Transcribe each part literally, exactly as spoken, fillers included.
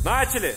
Начали!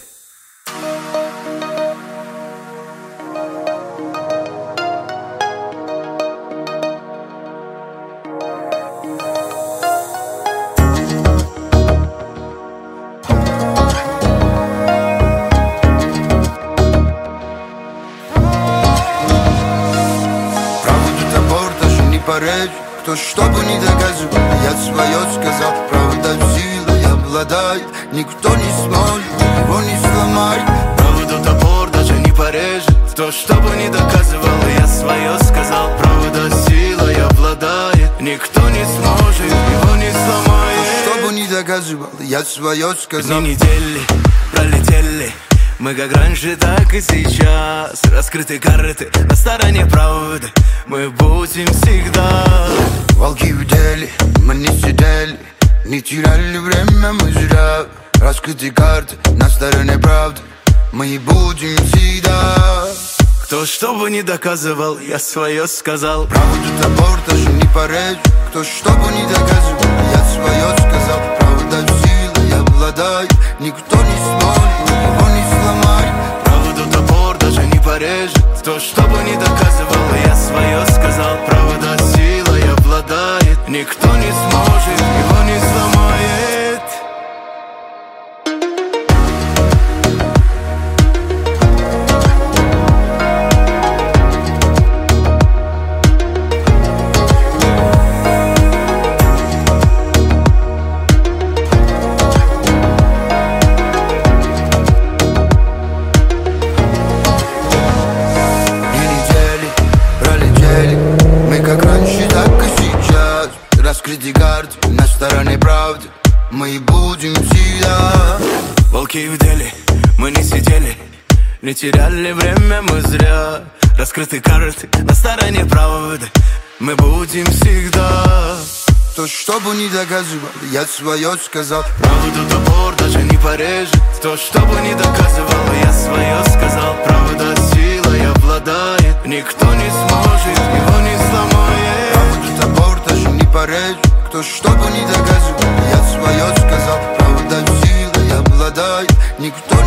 Кто что бы ни доказывал, я свое сказал. Правда силой обладает, никто не сможет его не сломать. Правду топор даже не порежет. Кто что бы ни доказывал, я свое сказал. Правда силой обладает, никто не сможет его не сломает. Кто бы ни доказывал, я свое сказал. Дни недели пролетели, мы как раньше, так и сейчас. Раскрыты карты на стороне правды, мы будем всегда. Волки в деле, мы не сидели, не теряли время мы зря. Раскрыты карты на стороне правды, мы будем всегда. Кто что бы ни доказывал, я свое сказал. Правду топор даже не порежет. Кто что бы ни доказывал, я свое сказал. Правда силой обладает, никто не сможет его не сломать. Правду топор даже не порежет. Кто что бы ни доказывал, я свое сказал. Правда силой обладает, никто не сможет его не сломает. Раскрыты карты на стороне правды, мы будем всегда. Волки в деле, мы не сидели, не теряли время мы зря. Раскрыты карты на стороне правды, мы будем всегда. Кто что бы ни доказывал, я свое сказал. Правду топор даже не порежет. Кто что бы ни доказывал, я свое сказал. Правда силой обладает, никто не сможет его не сломает. Правду топор даже не порежет. Кто что бы ни доказывал, я свое сказал. Правда силой обладает, никто не